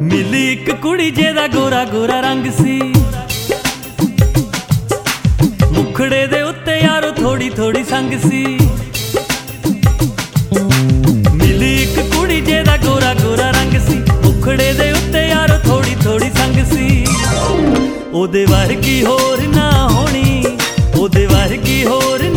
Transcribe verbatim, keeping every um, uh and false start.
मिली एक कुड़ी जेदा गोरा गोरा रंग सी, मुखड़े दे उत्ते यारो थोड़ी थोड़ी संग सी। मिली एक कुड़ी जेदा गोरा गोरा रंग सी, मुखड़े दे उत्ते यारो थोड़ी थोड़ी संग सी। ओदे वर्गी होर ना होनी, ओदे वर्गी होर